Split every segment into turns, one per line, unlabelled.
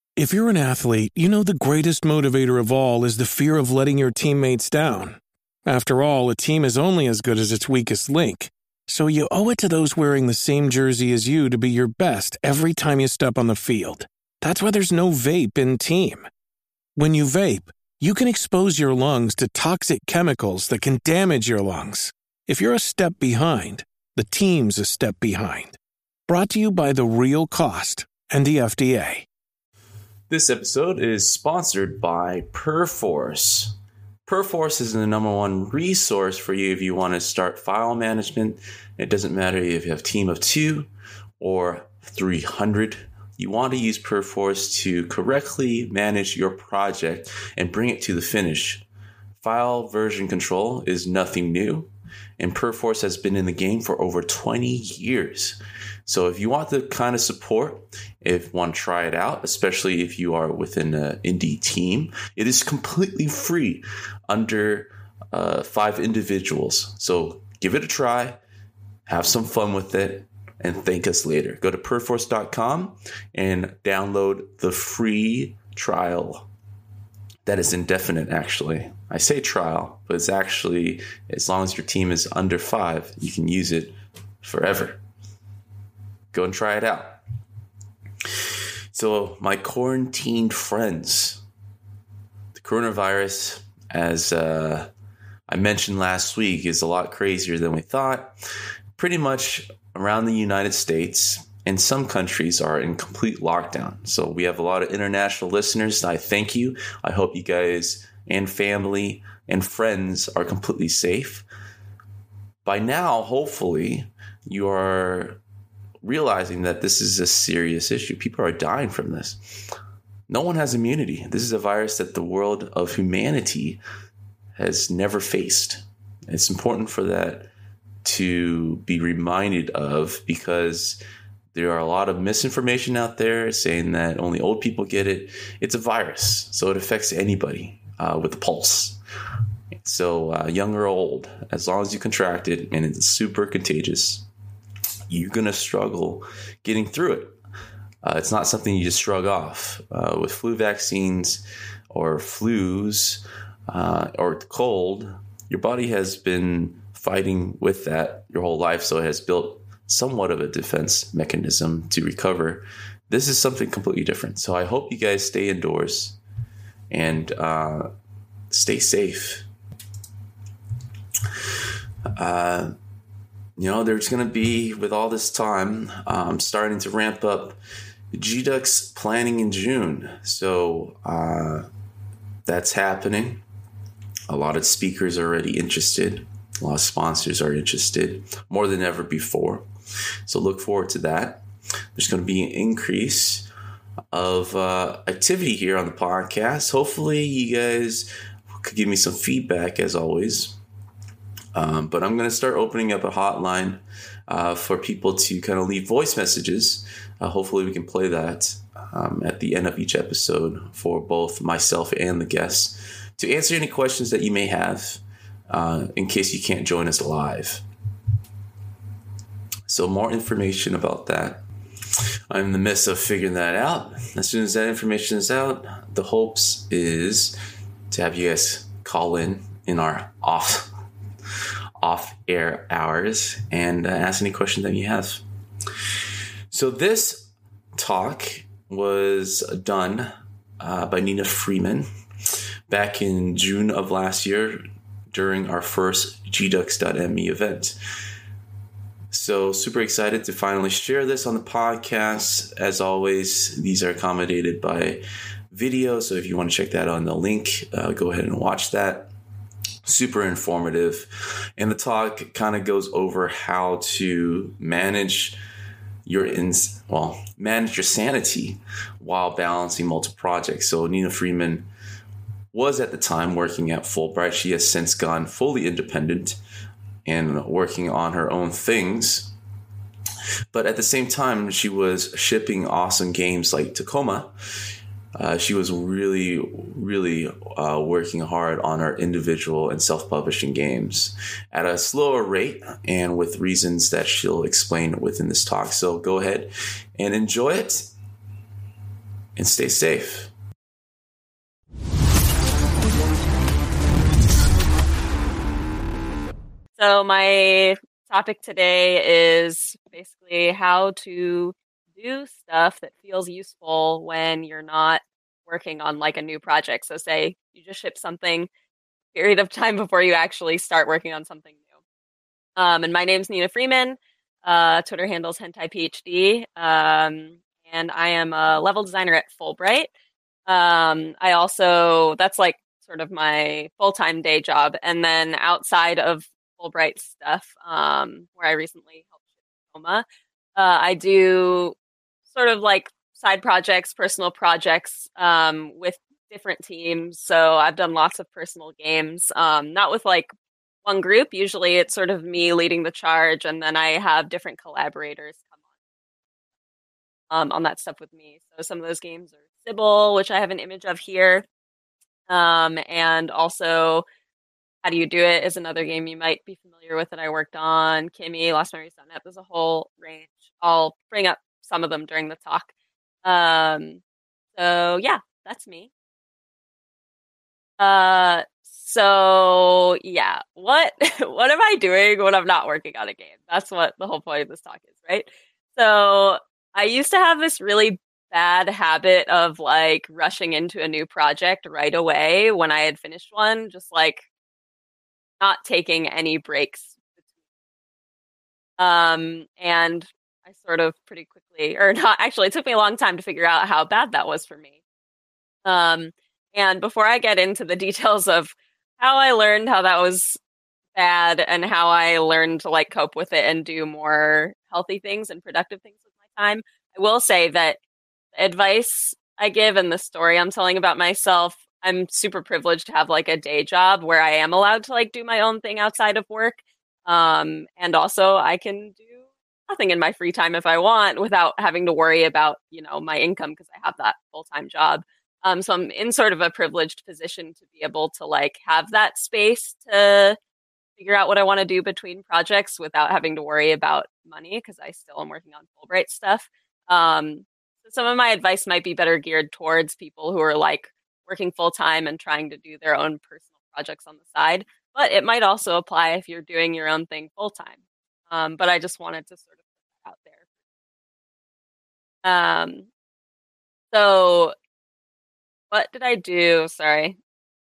If you're an athlete, you know the greatest motivator of all is the fear of letting your teammates down. After all, a team is only as good as its weakest link. So you owe it to those wearing the same jersey as you to be your best every time you step on the field. That's why there's no vape in team. When you vape, you can expose your lungs to toxic chemicals that can damage your lungs. If you're a step behind, the team's a step behind. Brought to you by The Real Cost and the FDA.
This episode is sponsored by Perforce. Perforce is the number one resource for you if you want to start file management. It doesn't matter if you have a team of 2 or 300. You want to use Perforce to correctly manage your project and bring it to the finish. File version control is nothing new, and Perforce has been in the game for over 20 years. So if you want the kind of support, if you want to try it out, especially if you are within an indie team, it is completely free under 5 individuals. So give it a try, have some fun with it, and thank us later. Go to perforce.com and download the free trial. That is indefinite, actually. I say trial, but it's actually, as long as your team is under 5, you can use it forever. Go and try it out. So, my quarantined friends, the coronavirus, as I mentioned last week, is a lot crazier than we thought. Pretty much around the United States and some countries are in complete lockdown. So we have a lot of international listeners. I thank you. I hope you guys and family and friends are completely safe. By now, hopefully, you are realizing that this is a serious issue. People are dying from this. No one has immunity. This is a virus that the world of humanity has never faced. It's important for that to be reminded of, because there are a lot of misinformation out there saying that only old people get it. It's a virus, so it affects anybody with a pulse. So young or old, as long as you contract it and it's super contagious, you're going to struggle getting through it. It's not something you just shrug off. With flu vaccines or flus or cold, your body has been fighting with that your whole life, so it has built somewhat of a defense mechanism to recover. This is something completely different. So I hope you guys stay indoors and stay safe. There's going to be, with all this time, starting to ramp up GDUX planning in June. So that's happening. A lot of speakers are already interested. A lot of sponsors are interested more than ever before. So look forward to that. There's going to be an increase of activity here on the podcast. Hopefully you guys could give me some feedback, as always. But I'm going to start opening up a hotline for people to kind of leave voice messages. Hopefully we can play that at the end of each episode for both myself and the guests to answer any questions that you may have in case you can't join us live. So more information about that. I'm in the midst of figuring that out. As soon as that information is out, the hopes is to have you guys call in our off-air hours and ask any questions that you have. So this talk was done by Nina Freeman back in June of last year during our first GDUX.me event. So super excited to finally share this on the podcast. As always, these are accommodated by video. So if you want to check that on the link, go ahead and watch that. Super informative. And the talk kind of goes over how to manage your sanity while balancing multiple projects. So Nina Freeman was at the time working at Fulbright. She has since gone fully independent and working on her own things. But at the same time, she was shipping awesome games like Tacoma. She was really, really working hard on her individual and self-publishing games at a slower rate and with reasons that she'll explain within this talk. So go ahead and enjoy it. and stay safe.
So my topic today is basically how to do stuff that feels useful when you're not working on like a new project. So say you just ship something period of time before you actually start working on something new. And my name's Nina Freeman. Twitter handle's HentaiPhD. And I am a level designer at Fulbright. I also, that's like sort of my full-time day job. And then outside of Fulbright stuff, where I recently helped ship Tacoma, I do sort of like side projects, personal projects, with different teams. So I've done lots of personal games, not with like one group. Usually it's sort of me leading the charge, and then I have different collaborators come on that stuff with me. So some of those games are Sybil, which I have an image of here. And also How Do You Do It is another game you might be familiar with that I worked on. Kimmy, LostMemories.net, there's a whole range. I'll bring up some of them during the talk. So yeah, that's me. So yeah, what am I doing when I'm not working on a game? That's what the whole point of this talk is, right? So I used to have this really bad habit of like rushing into a new project right away when I had finished one, just like not taking any breaks. And I sort of pretty quickly, or not actually, it took me a long time to figure out how bad that was for me. And before I get into the details of how I learned how that was bad and how I learned to like cope with it and do more healthy things and productive things with my time, I will say that the advice I give and the story I'm telling about myself, I'm super privileged to have like a day job where I am allowed to like do my own thing outside of work. And also I can do nothing in my free time if I want without having to worry about, my income because I have that full-time job. So I'm in sort of a privileged position to be able to like have that space to figure out what I want to do between projects without having to worry about money because I still am working on Fulbright stuff. Some of my advice might be better geared towards people who are like working full time and trying to do their own personal projects on the side, but it might also apply if you're doing your own thing full time. But I just wanted to sort of put that out there. So what did I do? Sorry.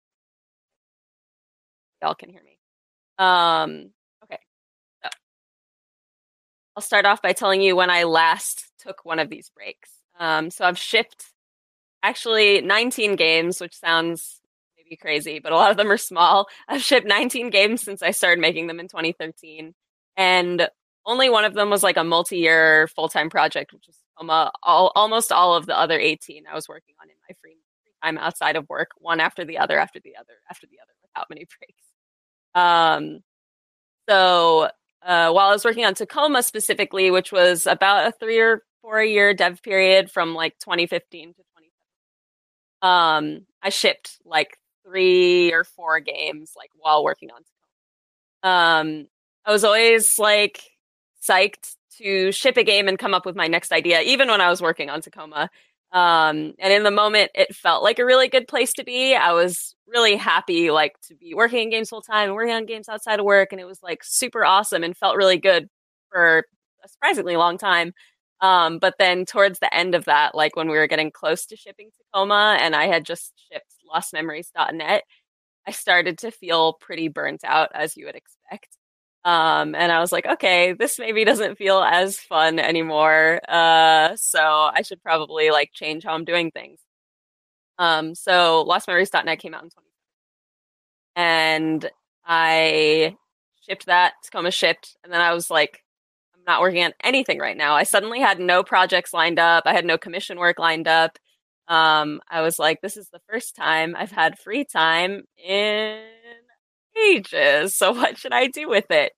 Y'all can hear me. Okay. So I'll start off by telling you when I last took one of these breaks. So I've shipped actually 19 games, which sounds maybe crazy, but a lot of them are small. I've shipped 19 games since I started making them in 2013. And only one of them was like a multi-year full-time project, which was almost all of the other 18 I was working on in my free time outside of work, one after the other, without many breaks. So while I was working on Tacoma specifically, which was about a 3 or 4 year dev period from like 2015 to 2017, I shipped like 3 or 4 games like while working on Tacoma. I was always like psyched to ship a game and come up with my next idea, even when I was working on Tacoma. And in the moment, it felt like a really good place to be. I was really happy, like, to be working in games full time and working on games outside of work. And it was like super awesome and felt really good for a surprisingly long time. But then towards the end of that, like when we were getting close to shipping Tacoma and I had just shipped LostMemories.net, I started to feel pretty burnt out, as you would expect. And I was like, okay, this maybe doesn't feel as fun anymore. So I should probably like change how I'm doing things. So LostMemories.net came out in 2020. And I shipped that, Tacoma shipped, and then I was like, I'm not working on anything right now. I suddenly had no projects lined up. I had no commission work lined up. I was like, this is the first time I've had free time in ages. So what should I do with it?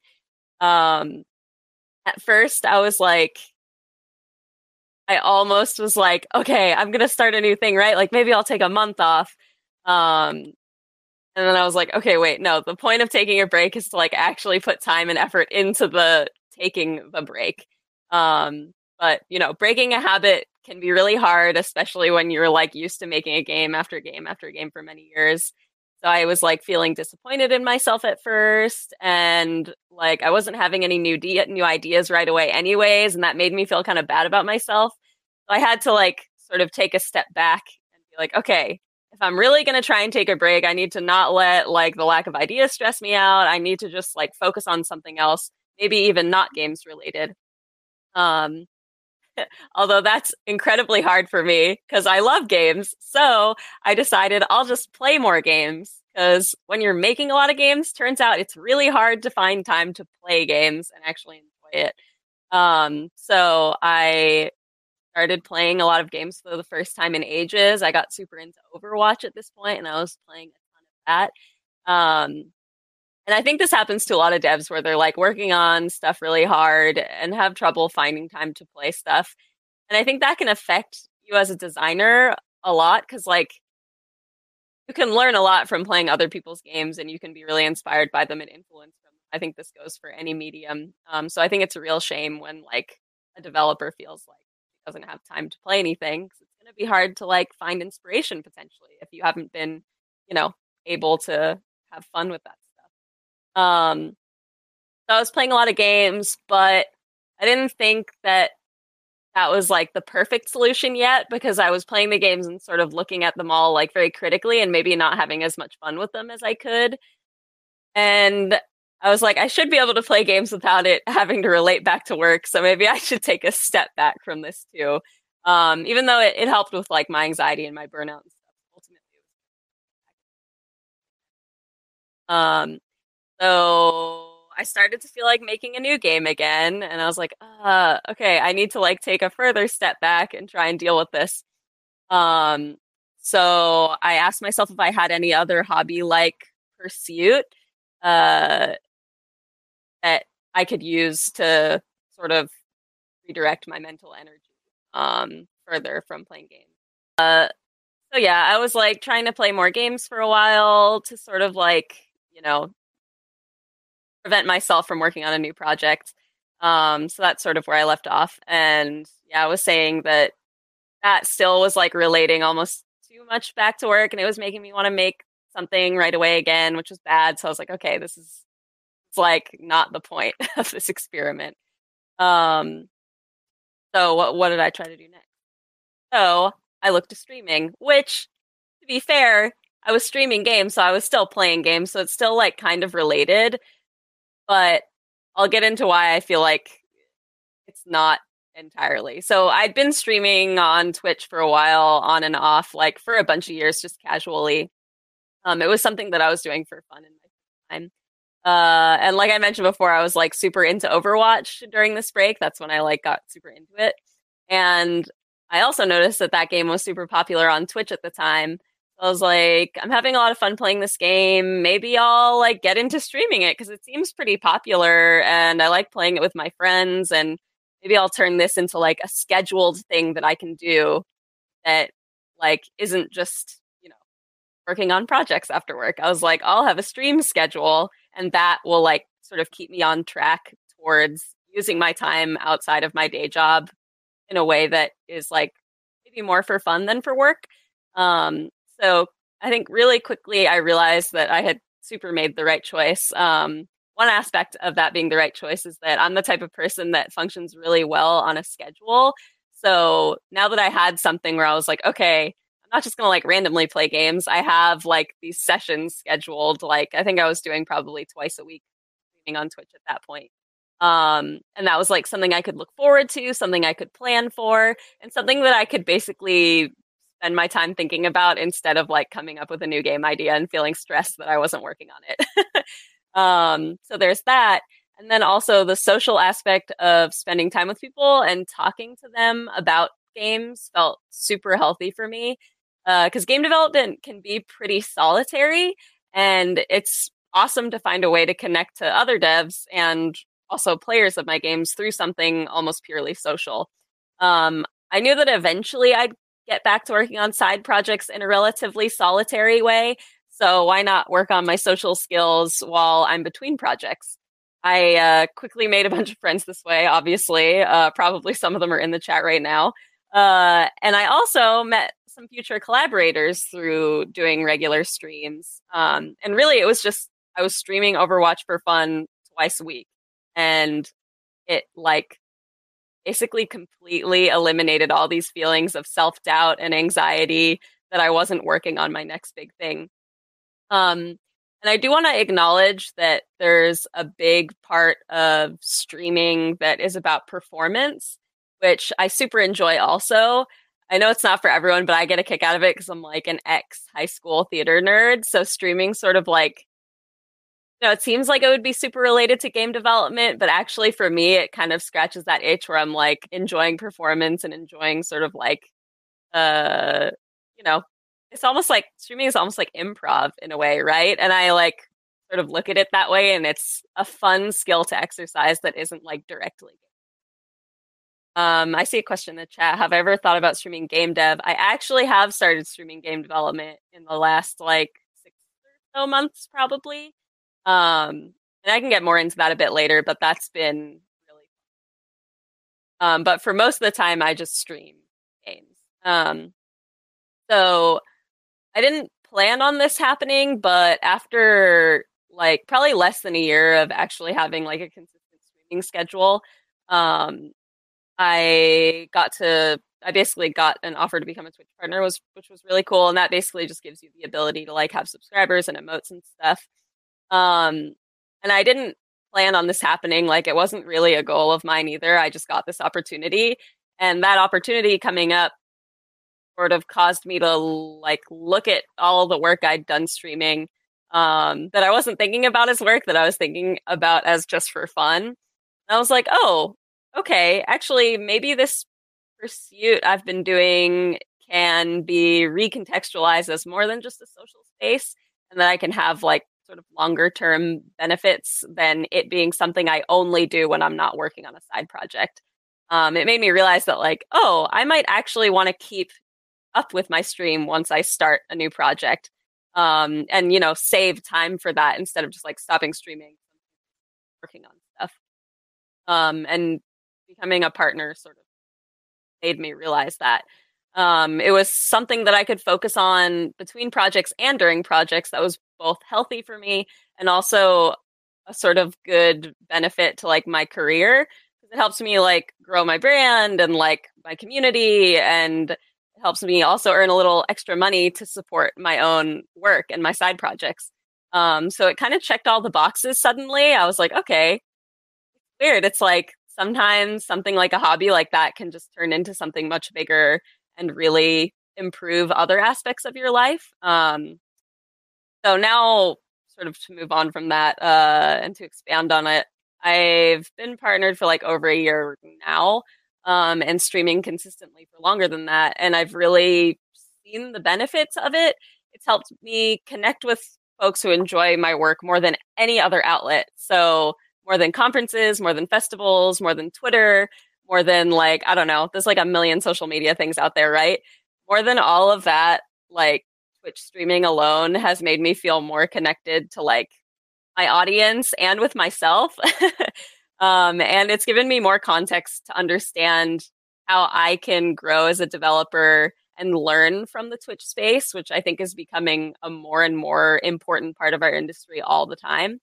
At first I was like, I almost was like, okay, I'm going to start a new thing, right? Like maybe I'll take a month off. And then I was like, okay, wait, no, the point of taking a break is to like actually put time and effort into the taking the break. But breaking a habit can be really hard, especially when you're like used to making a game after game after game for many years. So I was like feeling disappointed in myself at first, and like I wasn't having any new ideas right away anyways, and that made me feel kind of bad about myself. So I had to like sort of take a step back and be like, okay, if I'm really going to try and take a break, I need to not let like the lack of ideas stress me out. I need to just like focus on something else, maybe even not games related. Um, Although that's incredibly hard for me because I love games. So I decided I'll just play more games because when you're making a lot of games, turns out it's really hard to find time to play games and actually enjoy it. So I started playing a lot of games for the first time in ages. I got super into Overwatch at this point, and I was playing a ton of that. And I think this happens to a lot of devs where they're like working on stuff really hard and have trouble finding time to play stuff. And I think that can affect you as a designer a lot because like you can learn a lot from playing other people's games and you can be really inspired by them and influenced them. I think this goes for any medium. So I think it's a real shame when like a developer feels like he doesn't have time to play anything because it's going to be hard to like find inspiration potentially if you haven't been, able to have fun with that stuff. So I was playing a lot of games, but I didn't think that was like the perfect solution yet because I was playing the games and sort of looking at them all like very critically and maybe not having as much fun with them as I could. And I was like, I should be able to play games without it having to relate back to work. So maybe I should take a step back from this too. Even though it helped with like my anxiety and my burnout and stuff. Ultimately. So I started to feel like making a new game again, and I was like, okay, I need to like take a further step back and try and deal with this. So I asked myself if I had any other hobby-like pursuit that I could use to sort of redirect my mental energy further from playing games. So yeah, I was like trying to play more games for a while to sort of like, prevent myself from working on a new project. So that's sort of where I left off. And yeah, I was saying that still was like relating almost too much back to work, and it was making me want to make something right away again, which was bad. So I was like, okay, it's like not the point of this experiment. So what did I try to do next? So I looked to streaming, which, to be fair, I was streaming games, so I was still playing games, so it's still like kind of related. But I'll get into why I feel like it's not entirely. So I'd been streaming on Twitch for a while, on and off, like for a bunch of years, just casually. It was something that I was doing for fun in my time. And like I mentioned before, I was like super into Overwatch during this break. That's when I like got super into it. And I also noticed that game was super popular on Twitch at the time. I was like, I'm having a lot of fun playing this game. Maybe I'll like get into streaming it because it seems pretty popular and I like playing it with my friends, and maybe I'll turn this into like a scheduled thing that I can do that like isn't just, working on projects after work. I was like, I'll have a stream schedule and that will like sort of keep me on track towards using my time outside of my day job in a way that is like maybe more for fun than for work. So I think really quickly I realized that I had super made the right choice. One aspect of that being the right choice is that I'm the type of person that functions really well on a schedule. So now that I had something where I was like, okay, I'm not just going to like randomly play games. I have like these sessions scheduled. Like I think I was doing probably twice a week streaming on Twitch at that point. And that was like something I could look forward to, something I could plan for, and something that I could basically spend my time thinking about instead of like coming up with a new game idea and feeling stressed that I wasn't working on it. So there's that. And then also the social aspect of spending time with people and talking to them about games felt super healthy for me. Because game development can be pretty solitary, and it's awesome to find a way to connect to other devs and also players of my games through something almost purely social. I knew that eventually I'd get back to working on side projects in a relatively solitary way. So why not work on my social skills while I'm between projects? I quickly made a bunch of friends this way, obviously. Probably some of them are in the chat right now. And I also met some future collaborators through doing regular streams. And really, it was just I was streaming Overwatch for fun twice a week, and it like basically completely eliminated all these feelings of self-doubt and anxiety that I wasn't working on my next big thing. And I do want to acknowledge that there's a big part of streaming that is about performance, which I super enjoy also. I know it's not for everyone, but I get a kick out of it because I'm like an ex high school theater nerd. So streaming sort of like, it seems like it would be super related to game development, but actually for me, it kind of scratches that itch where I'm like enjoying performance and enjoying sort of like, uh, you know, it's almost like streaming is almost like improv in a way, right? And I like sort of look at it that way, and it's a fun skill to exercise that isn't like directly. I see a question in the chat. Have I ever thought about streaming game dev? I actually have started streaming game development in the last like 6 or so months, probably. And I can get more into that a bit later, but that's been really fun. But for most of the time, I just stream games. So I didn't plan on this happening, but after like probably less than a year of actually having like a consistent streaming schedule, I basically got an offer to become a Twitch partner, which was really cool, and that basically just gives you the ability to like have subscribers and emotes and stuff. And I didn't plan on this happening. Like it wasn't really a goal of mine either. I just got this opportunity, and that opportunity coming up sort of caused me to like look at all the work I'd done streaming, that I wasn't thinking about as work, that I was thinking about as just for fun. And I was like, oh, okay, actually, maybe this pursuit I've been doing can be recontextualized as more than just a social space, and that I can have like sort of longer term benefits than it being something I only do when I'm not working on a side project. It made me realize that like, oh, I might actually want to keep up with my stream once I start a new project, and save time for that instead of just like stopping streaming, working on stuff. And becoming a partner sort of made me realize that it was something that I could focus on between projects and during projects that was both healthy for me and also a sort of good benefit to like my career. It helps me like grow my brand and like my community, and it helps me also earn a little extra money to support my own work and my side projects. So it kind of checked all the boxes suddenly. I was like, okay, weird. It's like sometimes something like a hobby like that can just turn into something much bigger and really improve other aspects of your life. So now, sort of to move on from that and to expand on it, I've been partnered for like over a year now, and streaming consistently for longer than that. And I've really seen the benefits of it. It's helped me connect with folks who enjoy my work more than any other outlet. So more than conferences, more than festivals, more than Twitter, more than like, I don't know, there's like a million social media things out there, right? More than all of that, like Twitch streaming alone has made me feel more connected to like my audience and with myself. And it's given me more context to understand how I can grow as a developer and learn from the Twitch space, which I think is becoming a more and more important part of our industry all the time.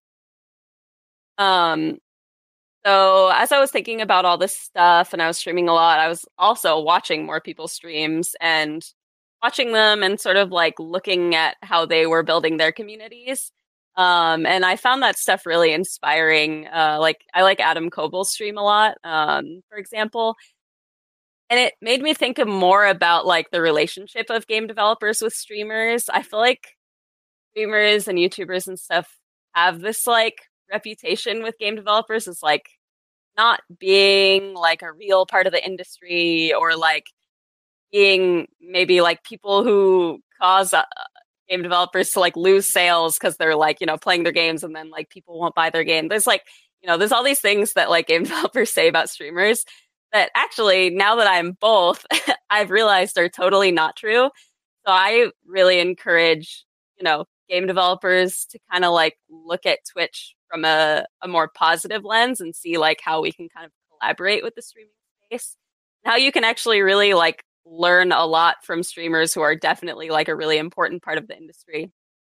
So as I was thinking about all this stuff and I was streaming a lot, I was also watching more people's streams and watching them and sort of like looking at how they were building their communities. And I found that stuff really inspiring. Like I like Adam Koebel's stream a lot, for example. And it made me think of more about like the relationship of game developers with streamers. I feel like streamers and YouTubers and stuff have this like reputation with game developers as like not being like a real part of the industry, or like being maybe like people who cause game developers to like lose sales because they're like, playing their games and then like people won't buy their game. There's like, there's all these things that like game developers say about streamers that actually, now that I'm both, I've realized are totally not true. So I really encourage, game developers to kind of like look at Twitch from a more positive lens and see like how we can kind of collaborate with the streaming space, how you can actually really like learn a lot from streamers who are definitely like a really important part of the industry.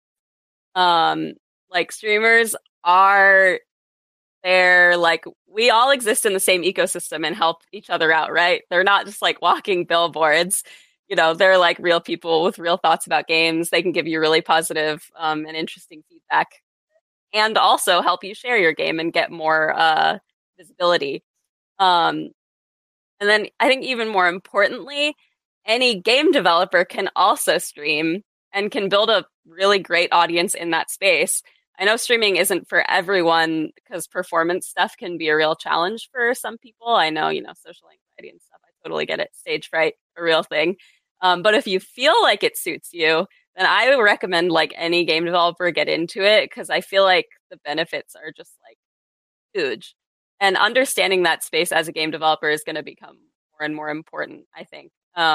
Like streamers are there, like we all exist in the same ecosystem and help each other out, right? They're not just like walking billboards. They're like real people with real thoughts about games. They can give you really positive and interesting feedback, and also help you share your game and get more visibility. And then I think even more importantly, any game developer can also stream and can build a really great audience in that space. I know streaming isn't for everyone because performance stuff can be a real challenge for some people. I know, social anxiety and stuff. I totally get it. Stage fright, a real thing. But if you feel like it suits you, then I would recommend like any game developer get into it, because I feel like the benefits are just like huge. And understanding that space as a game developer is going to become more and more important, I think.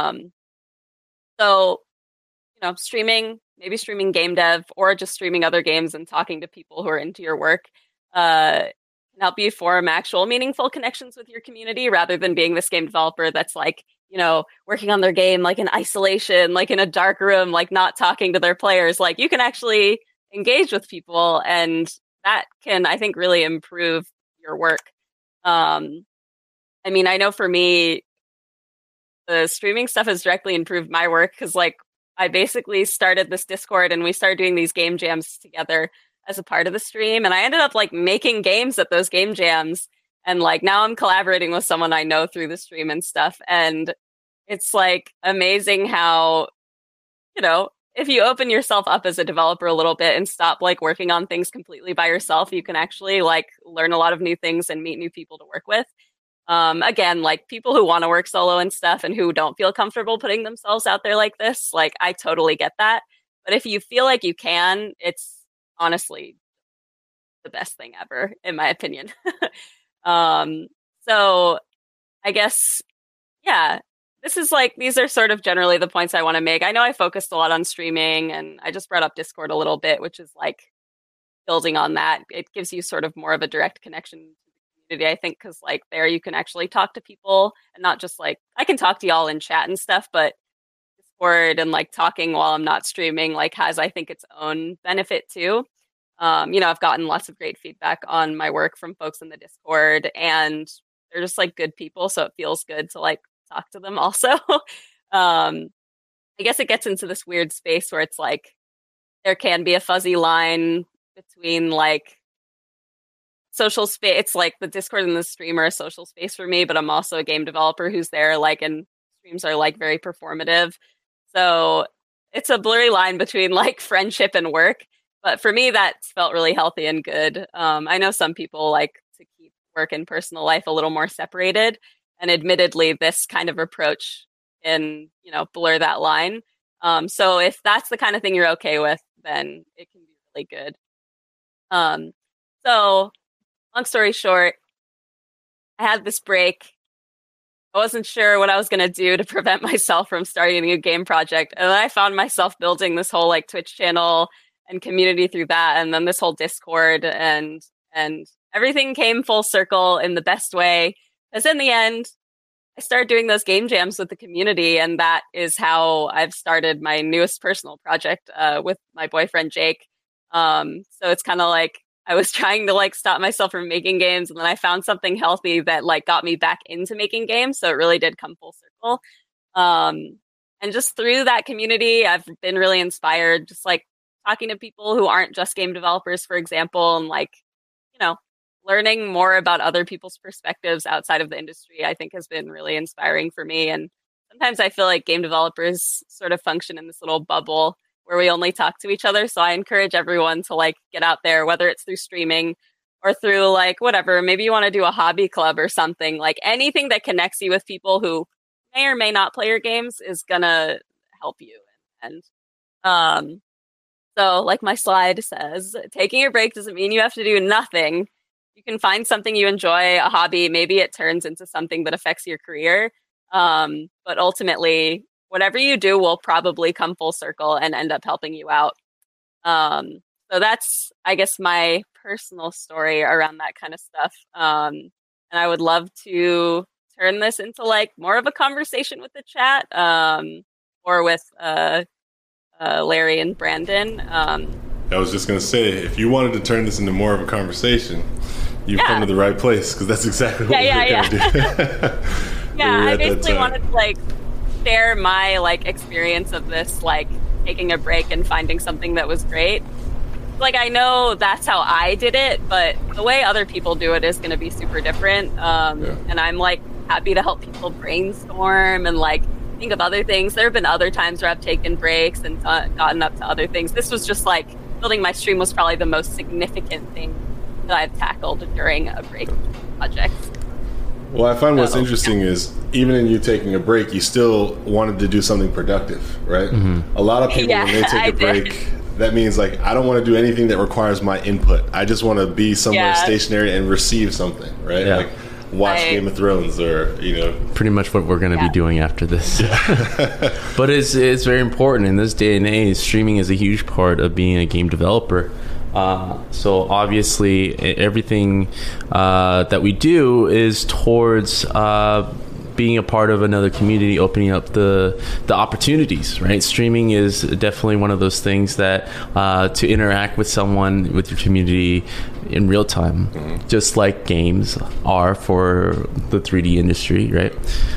So, maybe streaming game dev or just streaming other games and talking to people who are into your work can help you form actual meaningful connections with your community, rather than being this game developer that's like, working on their game like in isolation, like in a dark room, like not talking to their players. Like you can actually engage with people, and that can, I think, really improve your work. I mean, I know for me, the streaming stuff has directly improved my work, because like I basically started this Discord and we started doing these game jams together as a part of the stream. And I ended up like making games at those game jams. And like now I'm collaborating with someone I know through the stream and stuff. And it's like amazing how, if you open yourself up as a developer a little bit and stop like working on things completely by yourself, you can actually like learn a lot of new things and meet new people to work with. Again, like people who want to work solo and stuff and who don't feel comfortable putting themselves out there like this, like I totally get that. But if you feel like you can, it's honestly the best thing ever, in my opinion. So I guess, yeah, these are sort of generally the points I want to make. I know I focused a lot on streaming, and I just brought up Discord a little bit, which is like building on that. It gives you sort of more of a direct connection to the community, I think, because like there you can actually talk to people and not just like, I can talk to y'all in chat and stuff, but Discord and like talking while I'm not streaming like has, I think, its own benefit too. I've gotten lots of great feedback on my work from folks in the Discord, and they're just like good people, so it feels good to like talk to them also. I guess it gets into this weird space where it's like there can be a fuzzy line between like social space. It's like the Discord and the stream are a social space for me, but I'm also a game developer who's there, like, and streams are like very performative. So it's a blurry line between like friendship and work. But for me, that felt really healthy and good. I know some people like to keep work and personal life a little more separated. And admittedly, this kind of approach can, blur that line. So if that's the kind of thing you're okay with, then it can be really good. So long story short, I had this break. I wasn't sure what I was going to do to prevent myself from starting a new game project. And then I found myself building this whole like Twitch channel and community through that. And then this whole Discord and everything came full circle in the best way. Because in the end, I started doing those game jams with the community. And that is how I've started my newest personal project with my boyfriend, Jake. So it's kind of like I was trying to like stop myself from making games. And then I found something healthy that like got me back into making games. So it really did come full circle. And just through that community, I've been really inspired, just like talking to people who aren't just game developers, for example, and like, learning more about other people's perspectives outside of the industry, I think has been really inspiring for me. And sometimes I feel like game developers sort of function in this little bubble where we only talk to each other. So I encourage everyone to like get out there, whether it's through streaming or through like whatever, maybe you want to do a hobby club or something, like anything that connects you with people who may or may not play your games is gonna help you. And so like my slide says, taking a break doesn't mean you have to do nothing. You can find something you enjoy, a hobby. Maybe it turns into something that affects your career. But ultimately, whatever you do will probably come full circle and end up helping you out. So that's, I guess, my personal story around that kind of stuff. And I would love to turn this into like more of a conversation with the chat, or with Larry and Brandon.
I was just gonna say, if you wanted to turn this into more of a conversation, you've come to the right place, because that's exactly what we're gonna do.
I basically wanted to like share my like experience of this, like taking a break and finding something that was great. Like, I know that's how I did it, but the way other people do it is going to be super different. And I'm like happy to help people brainstorm and like think of other things. There have been other times where I've taken breaks and gotten up to other things. This was just like building my stream was probably the most significant thing that I've tackled during a break project.
Well, I find what's interesting is even in you taking a break, you still wanted to do something productive, right? Mm-hmm. A lot of people, when they take a break, that means like, I don't want to do anything that requires my input. I just want to be somewhere stationary and receive something, right?
Yeah.
Like watch Game of Thrones, or
pretty much what we're going to be doing after this. But it's very important in this day and age. Streaming is a huge part of being a game developer. So obviously everything that we do is towards being a part of another community, opening up the opportunities, right? Streaming is definitely one of those things that to interact with someone, with your community in real time, just like games are for the 3D industry, right?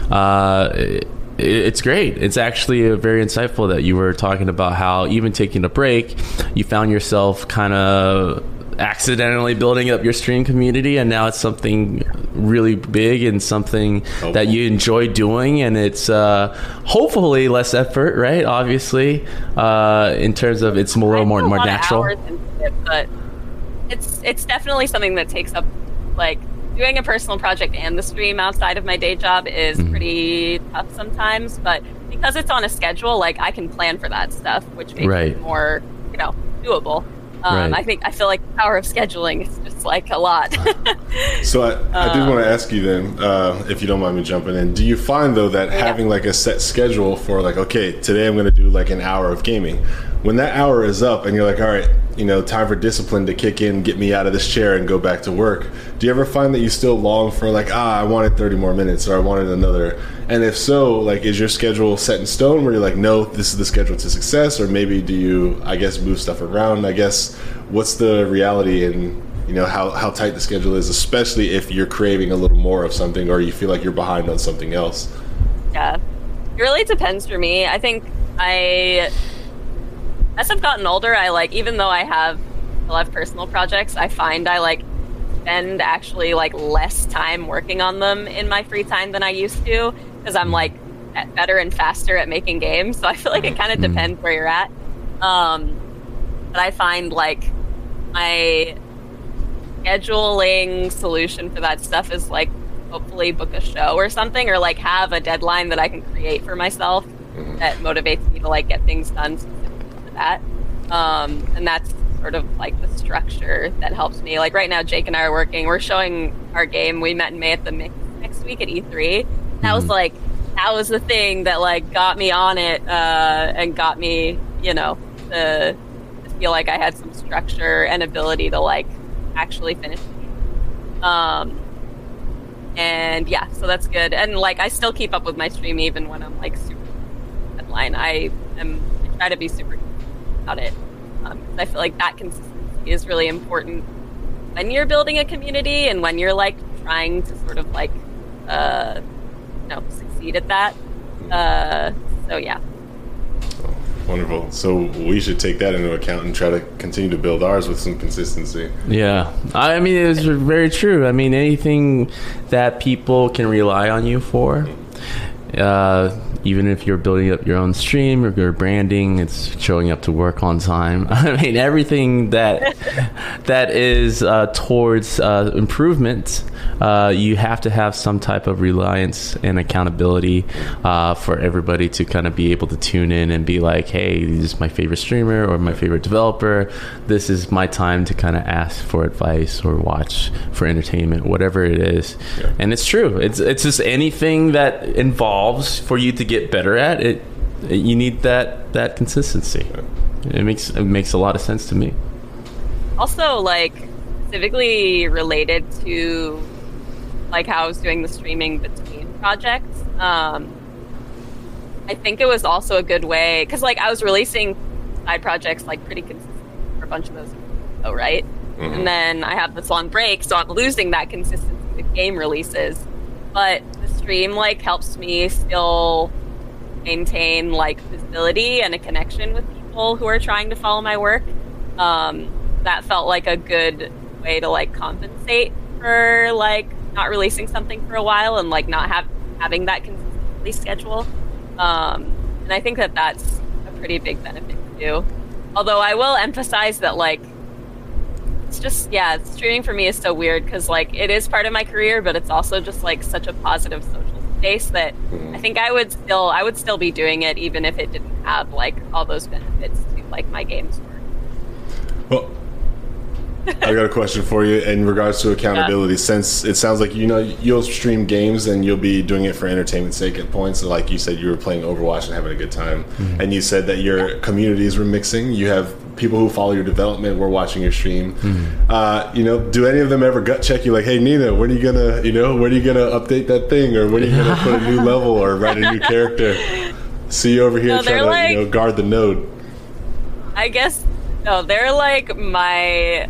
It's great. It's actually very insightful that you were talking about how even taking a break, you found yourself kind of accidentally building up your stream community, and now it's something really big and something that you enjoy doing, and it's hopefully less effort, right? Obviously, in terms of it's a little more natural.
Hours into it, but it's definitely something that takes up, like, doing a personal project and the stream outside of my day job is pretty tough sometimes, but because it's on a schedule, like, I can plan for that stuff, which makes it more, doable. I feel like the power of scheduling is just like a lot.
So I did want to ask you then, if you don't mind me jumping in, do you find though that having like a set schedule for like, okay, today I'm going to do like an hour of gaming, when that hour is up and you're like, all right, time for discipline to kick in, get me out of this chair and go back to work, do you ever find that you still long for like, I wanted 30 more minutes, or I wanted another? And if so, like, is your schedule set in stone where you're like, no, this is the schedule to success? Or maybe do you, I guess, move stuff around? I guess, what's the reality in, how tight the schedule is, especially if you're craving a little more of something or you feel like you're behind on something else?
Yeah, it really depends for me. I think as I've gotten older, I like, even though I still have personal projects, I find I like spend actually like less time working on them in my free time than I used to, because I'm like better and faster at making games. So I feel like it kind of depends where you're at. But I find like my scheduling solution for that stuff is like hopefully book a show or something, or like have a deadline that I can create for myself that motivates me to like get things done specifically to that. And that's sort of like the structure that helps me. Like right now, Jake and I are working. We're showing our game. We met in May at the Mix next week at E3. That was the thing that like got me on it and got me, to feel like I had some structure and ability to like actually finish the game. And yeah, so that's good. And like I still keep up with my stream even when I'm like super deadline. I try to be super about it. I feel like that consistency is really important when you're building a community and when you're like trying to sort of like succeed at that. So yeah.
Wonderful. So we should take that into account and try to continue to build ours with some consistency.
Yeah. I mean, it's very true. I mean, anything that people can rely on you for, even if you're building up your own stream or your branding, it's showing up to work on time. I mean, everything that is towards improvement, you have to have some type of reliance and accountability for everybody to kind of be able to tune in and be like, hey, this is my favorite streamer or my favorite developer. This is my time to kind of ask for advice or watch for entertainment, whatever it is. Yeah. And it's true. It's just anything that involves for you to get better at it, you need that consistency. It makes a lot of sense to me.
Also, like specifically related to like how I was doing the streaming between projects. I think it was also a good way because like I was releasing side projects like pretty consistently for a bunch of those, right? Mm-hmm. And then I have this long break, so I'm losing that consistency with game releases. But the stream like helps me still maintain like visibility and a connection with people who are trying to follow my work. That felt like a good way to like compensate for like not releasing something for a while and like not having that consistently schedule. And I think that that's a pretty big benefit too. Although I will emphasize that like it's just streaming for me is so weird because like it is part of my career, but it's also just like such a positive social space that I think I would still be doing it even if it didn't have like all those benefits to like my games work.
Well, I got a question for you in regards to accountability. Since it sounds like you'll stream games and you'll be doing it for entertainment's sake at points. Like you said, you were playing Overwatch and having a good time, and you said that your communities were mixing. You have people who follow your development were watching your stream. Do any of them ever gut check you? Like, hey Nina, when are you gonna update that thing, or when are you gonna put a new level or write a new character? See you over here trying to guard the node.
I guess. No, they're like my...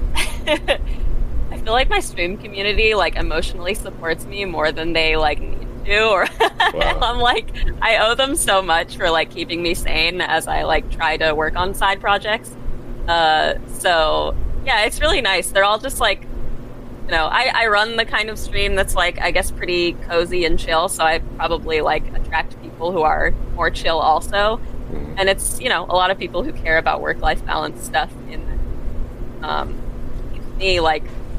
I feel like my stream community like emotionally supports me more than they like need to. Or wow. I'm like, I owe them so much for like keeping me sane as I like try to work on side projects. So yeah, it's really nice. They're all just like, I run the kind of stream that's like, I guess pretty cozy and chill. So I probably like attract people who are more chill also. And it's, a lot of people who care about work-life balance stuff in that. Keeps me, like,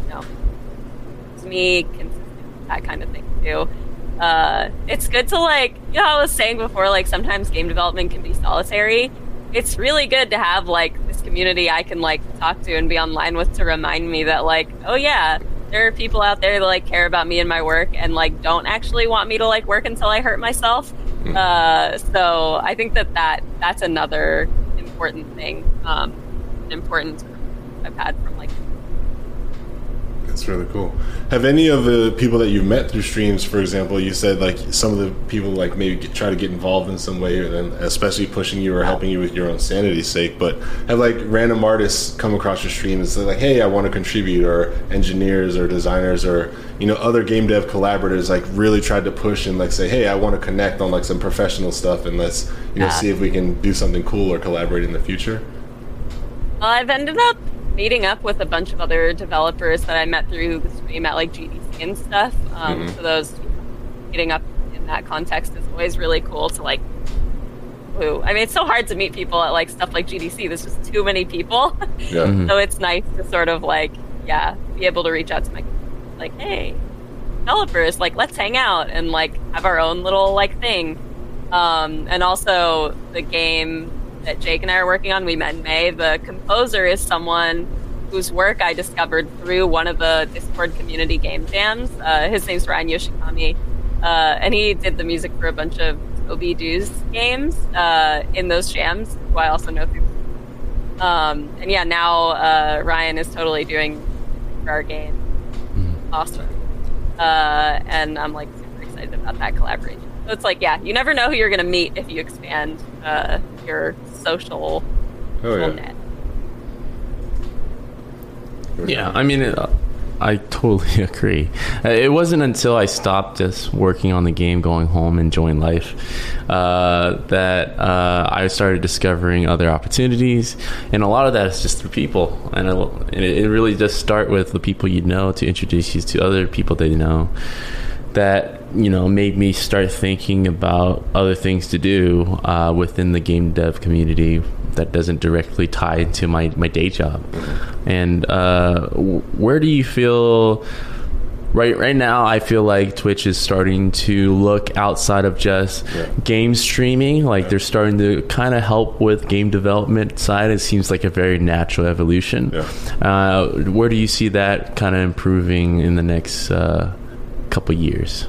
keeps me consistent with that kind of thing, too. It's good to, like, I was saying before, like, sometimes game development can be solitary. It's really good to have, like, this community I can, like, talk to and be online with to remind me that, like, oh, yeah, there are people out there that, like, care about me and my work and, like, don't actually want me to, like, work until I hurt myself. So I think that's another important thing, important I've had from like.
That's really cool. Have any of the people that you've met through streams, for example, you said like some of the people like maybe try to get involved in some way, or then especially pushing you or helping you with your own sanity's sake, but have like random artists come across your stream and say like, hey, I want to contribute, or engineers or designers or other game dev collaborators like really tried to push and like say, hey, I want to connect on like some professional stuff and let's see if we can do something cool or collaborate in the future?
Well, I've ended up meeting up with a bunch of other developers that I met through the stream at like GDC and stuff. So those meeting up in that context is always really cool to like. I mean, it's so hard to meet people at like stuff like GDC. There's just too many people. Yeah. So it's nice to sort of like be able to reach out to my like, hey, developers, like let's hang out and like have our own little like thing. And also the game that Jake and I are working on, We Met in May, the composer is someone whose work I discovered through one of the Discord community game jams. His name's Ryan Yoshikami, and he did the music for a bunch of Toby Doo's games in those jams, who I also know through. And yeah, now Ryan is totally doing for our game. Awesome. And I'm like super excited about that collaboration. So it's like, you never know who you're going to meet if you expand your social net.
Yeah, I mean, I totally agree. It wasn't until I stopped just working on the game, going home, enjoying life, that I started discovering other opportunities. And a lot of that is just through people. And it really does start with the people you know to introduce you to other people that you know. That made me start thinking about other things to do within the game dev community that doesn't directly tie into my day job. And where do you feel right now? I feel like Twitch is starting to look outside of just game streaming. Like they're starting to kind of help with game development side. It seems like a very natural evolution. Where do you see that kind of improving in the next couple years?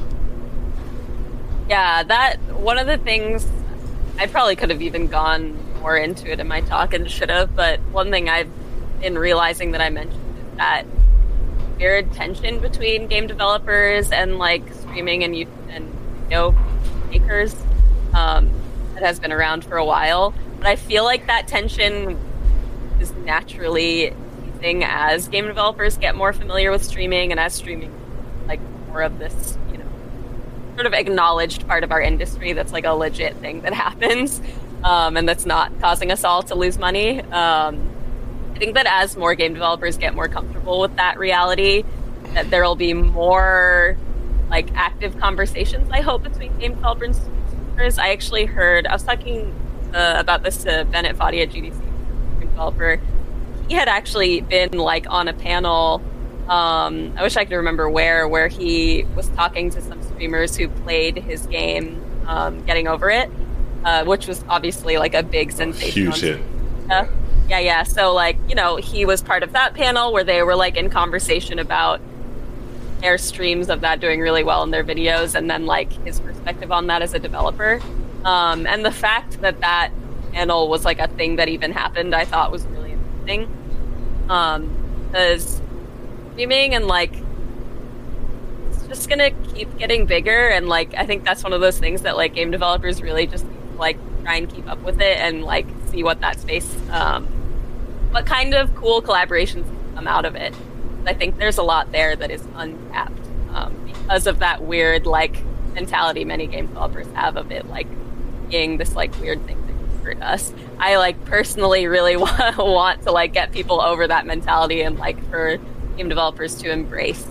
That one of the things I probably could have even gone more into it in my talk and should have, but one thing I've been realizing that I mentioned is that weird tension between game developers and like streaming and video makers that has been around for a while. But I feel like that tension is naturally easing as game developers get more familiar with streaming, and as streaming like more of this, sort of acknowledged part of our industry that's like a legit thing that happens, and that's not causing us all to lose money. I think that as more game developers get more comfortable with that reality, that there will be more like active conversations, I hope, between game developers and streamers. I was talking about this to Bennett Foddy at GDC, game developer. He had actually been like on a panel, I wish I could remember where he was talking to some streamers who played his game, Getting Over It, which was obviously like a big sensation.
Huge hit.
Yeah. So like, he was part of that panel where they were like in conversation about their streams of that doing really well in their videos, and then like his perspective on that as a developer. And the fact that panel was like a thing that even happened, I thought was really interesting. Because streaming and like it's just gonna keep getting bigger, and like I think that's one of those things that like game developers really just need to, like try and keep up with it and like see what that space, what kind of cool collaborations come out of it. I think there's a lot there that is untapped because of that weird like mentality many game developers have of it like being this like weird thing that can hurt us. I like personally really want to like get people over that mentality and like for game developers to embrace.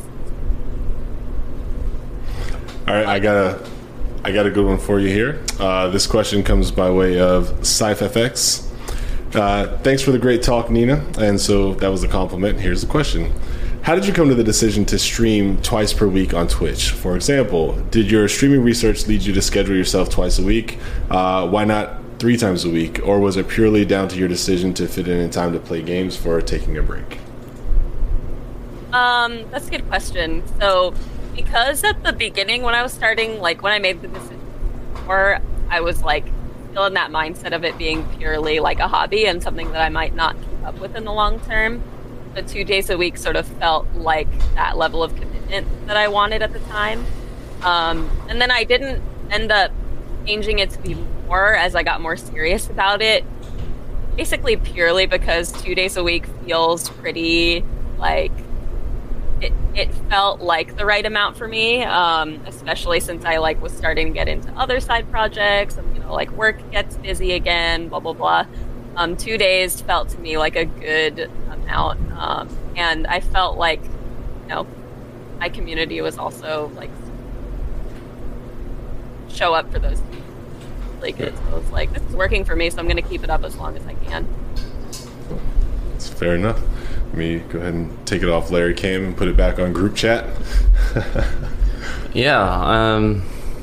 All right, I got a good one for you here. This question comes by way of ScypheFX. Thanks for the great talk, Nina. And so that was a compliment. Here's the question. How did you come to the decision to stream twice per week on Twitch? For example, did your streaming research lead you to schedule yourself twice a week? Why not 3 times a week? Or was it purely down to your decision to fit in time to play games for taking a break?
That's a good question. So, because at the beginning when I was starting, like when I made the decision, or I was like still in that mindset of it being purely like a hobby and something that I might not keep up with in the long term. The 2 days a week sort of felt like that level of commitment that I wanted at the time. And then I didn't end up changing it to be more as I got more serious about it. Basically purely because 2 days a week feels pretty like it felt like the right amount for me, especially since I like was starting to get into other side projects and like work gets busy again, blah blah blah. 2 days felt to me like a good amount, and I felt like my community was also like show up for those really good. So I was like, this is working for me, so I'm going to keep it up as long as I can.
That's fair enough. Let me go ahead and take it off Larry Cam and put it back on group chat.
Yeah.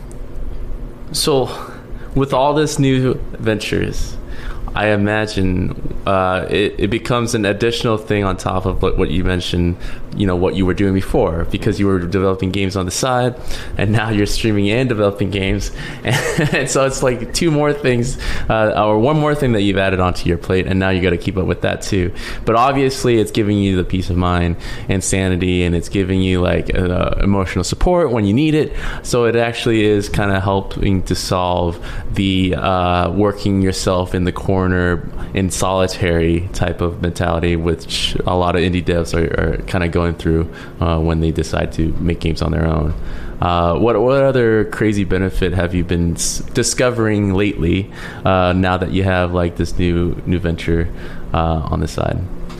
So with all this new ventures, I imagine it becomes an additional thing on top of what you mentioned, what you were doing before, because you were developing games on the side, and now you're streaming and developing games. And so it's like 2 more things, or 1 more thing that you've added onto your plate, and now you got to keep up with that too. But obviously it's giving you the peace of mind and sanity, and it's giving you like emotional support when you need it. So it actually is kind of helping to solve the working yourself in the corner in solitary type of mentality, which a lot of indie devs are kind of going through when they decide to make games on their own. What other crazy benefit have you been discovering lately, now that you have like this new venture on the side?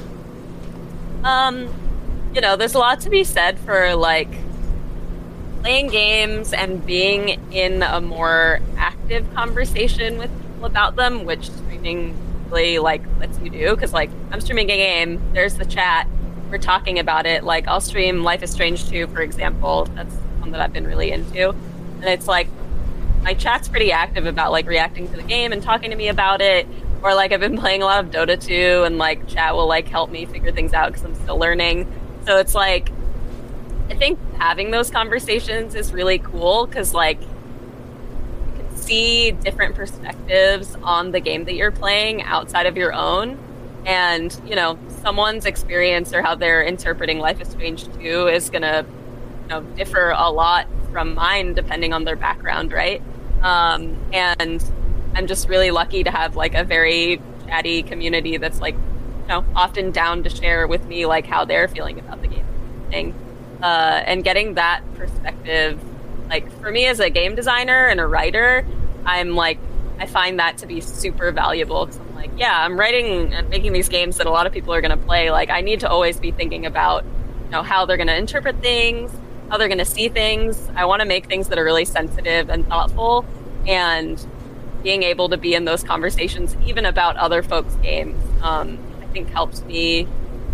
There's a lot to be said for like playing games and being in a more active conversation with people about them, which streaming really like lets you do. Because like I'm streaming a game, there's the chat, we're talking about it. Like I'll stream Life is Strange 2, for example. That's one that I've been really into, and it's like my chat's pretty active about like reacting to the game and talking to me about it. Or like I've been playing a lot of Dota 2, and like chat will like help me figure things out because I'm still learning. So it's like I think having those conversations is really cool because like you can see different perspectives on the game that you're playing outside of your own, and someone's experience or how they're interpreting Life is Strange 2 is gonna differ a lot from mine, depending on their background, right? And I'm just really lucky to have like a very chatty community that's like, often down to share with me like how they're feeling about the game thing. And getting that perspective, like for me as a game designer and a writer, I find that to be super valuable, because I'm like, yeah, I'm writing and making these games that a lot of people are going to play. Like I need to always be thinking about, how they're going to interpret things, how they're going to see things. I want to make things that are really sensitive and thoughtful, and being able to be in those conversations, even about other folks' games, I think helps me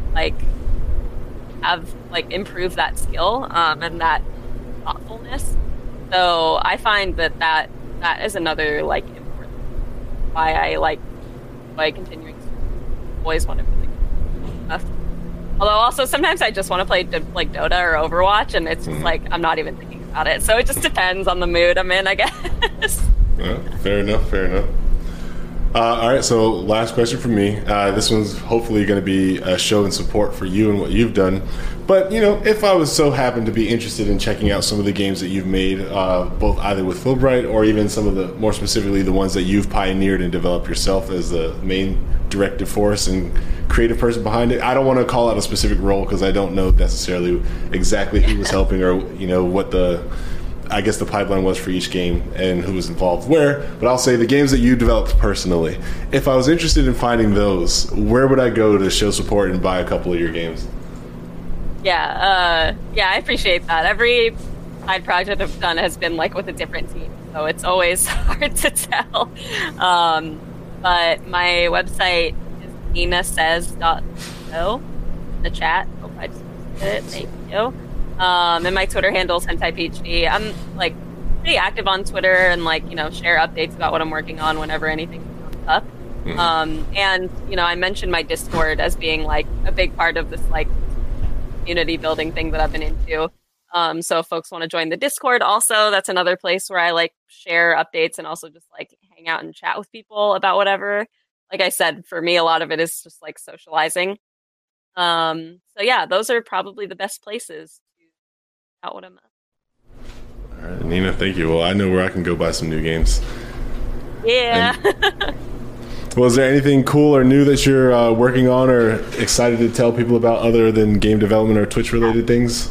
improve that skill and that thoughtfulness. So I find that is another important why I continuing to always want to play stuff. Although also sometimes I just want to play like Dota or Overwatch, and it's just like I'm not even thinking about it. So it just depends on the mood I'm in, I guess.
Yeah, fair enough. All right, so last question from me. This one's hopefully going to be a show in support for you and what you've done. But, if I was so happened to be interested in checking out some of the games that you've made, both either with Fullbright or even some of the, more specifically, the ones that you've pioneered and developed yourself as the main directive force and creative person behind it. I don't want to call out a specific role because I don't know necessarily exactly who was helping or, what the pipeline was for each game and who was involved where, but I'll say the games that you developed personally. If I was interested in finding those, where would I go to show support and buy a couple of your games?
Yeah, I appreciate that. Every side project I've done has been like with a different team, so it's always hard to tell. But my website is ninasays.co in the chat. Hope I just posted it. Thank you. And my Twitter handle is HentaiPhD. I'm pretty active on Twitter and share updates about what I'm working on whenever anything comes up. And I mentioned my Discord as being a big part of this community building thing that I've been into. So if folks want to join the Discord, also that's another place where I share updates and also just hang out and chat with people about whatever. Like I said, for me, a lot of it is just socializing. So yeah, those are probably the best places. Out what I'm at.
All right, Nina, thank you. Well, I know where I can go buy some new games.
Yeah.
Well, is there anything cool or new that you're working on or excited to tell people about other than game development or Twitch-related things?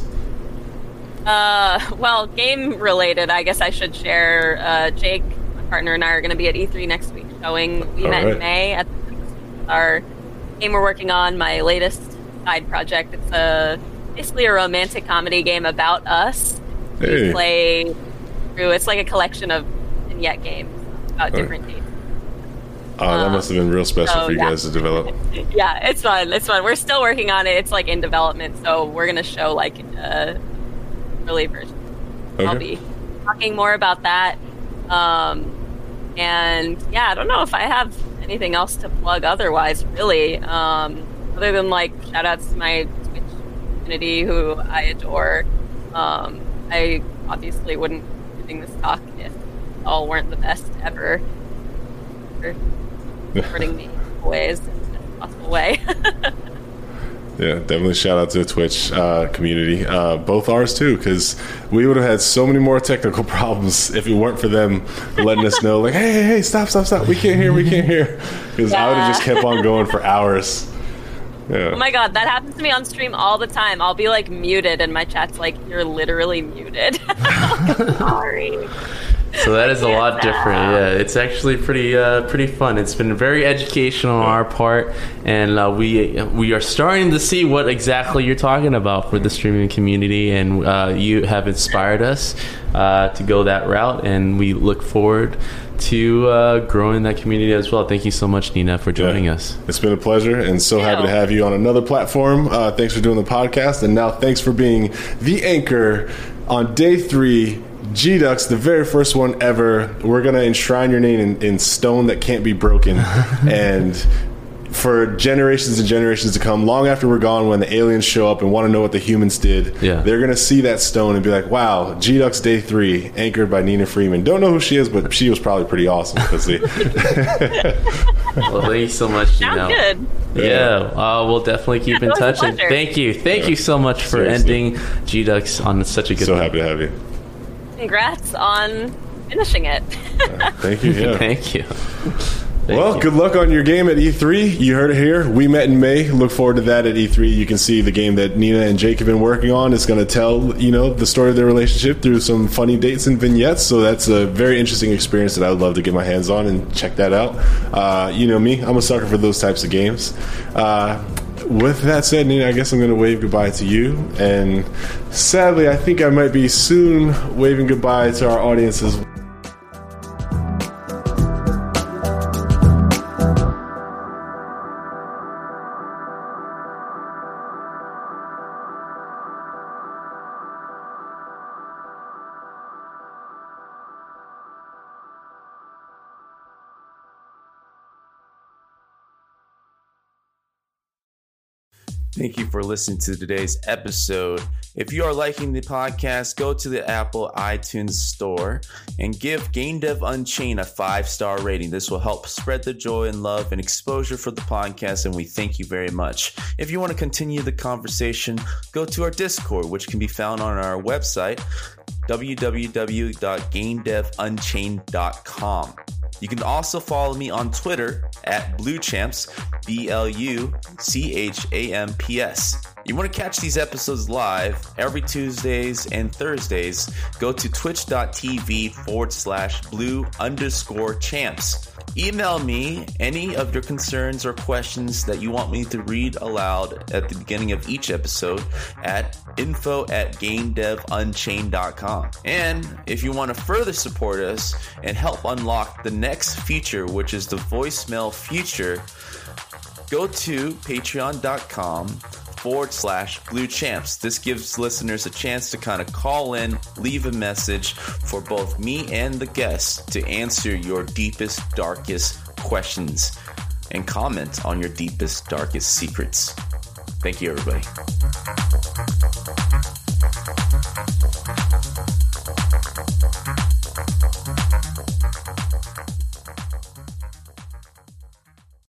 Well, game-related, I guess I should share. Jake, my partner, and I are going to be at E3 next week showing We Met in May at our game we're working on, my latest side project. It's basically a romantic comedy game about us.
Hey.
We play through, it's like a collection of vignette games about different dates.
Oh, that must have been real special for you guys to develop.
Yeah, it's fun. We're still working on it. It's in development, so we're going to show a early version. Okay. I'll be talking more about that. And yeah, I don't know if I have anything else to plug otherwise, really. Other than shout outs to my Twitch community who I adore. I obviously wouldn't be giving this talk if all weren't the best ever. For supporting me in ways in the best possible way.
Yeah, definitely shout out to the Twitch community. Both ours too, because we would have had so many more technical problems if it weren't for them letting us know, hey, stop. We can't hear. Because I would have just kept on going for hours. Yeah.
Oh my god, that happens to me on stream all the time. I'll be muted and my chat's you're literally muted. Sorry.
So that is a lot different. Yeah, it's actually pretty fun. It's been very educational on our part, and we are starting to see what exactly you're talking about for the streaming community, and you have inspired us to go that route, and we look forward to growing that community as well. Thank you so much, Nina, for joining us.
It's been a pleasure, and so happy to have you on another platform. Thanks for doing the podcast, and now thanks for being the anchor on day 3. G-Ducks, the very first one ever. We're going to enshrine your name in stone that can't be broken. And for generations and generations to come, long after we're gone, when the aliens show up and want to know what the humans did, they're going to see that stone and be like, wow, G-Ducks Day 3, anchored by Nina Freeman. Don't know who she is, but she was probably pretty awesome.
Well, thank you so much, Gino.
Sounds good.
Yeah, we'll definitely keep in touch. And thank you so much for ending G-Ducks on such a good
So happy to have you.
congrats on finishing it.
Thank you. Yeah.
Thank you.
Good luck on your game at E3. You heard it here. We met in May. Look forward to that at E3. You can see the game that Nina and Jake have been working on. It's going to tell, the story of their relationship through some funny dates and vignettes. So that's a very interesting experience that I would love to get my hands on and check that out. You know me. I'm a sucker for those types of games. With that said, Nina, I guess I'm going to wave goodbye to you. And sadly, I think I might be soon waving goodbye to our audience as well.
Thank you for listening to today's episode. If you are liking the podcast, go to the Apple iTunes store and give Game Dev Unchained a 5-star rating. This will help spread the joy and love and exposure for the podcast, and we thank you very much. If you want to continue the conversation, go to our Discord, which can be found on our website, www.gamedevunchained.com. You can also follow me on Twitter at BlueChamps, BlueChamps. You want to catch these episodes live every Tuesdays and Thursdays, go to twitch.tv/blue_champs. Email me any of your concerns or questions that you want me to read aloud at the beginning of each episode at info@gamedevunchained.com. And if you want to further support us and help unlock the next feature, which is the voicemail feature, go to patreon.com/BlueChamps. This gives listeners a chance to kind of call in, leave a message for both me and the guests to answer your deepest, darkest questions and comment on your deepest, darkest secrets. Thank you, everybody.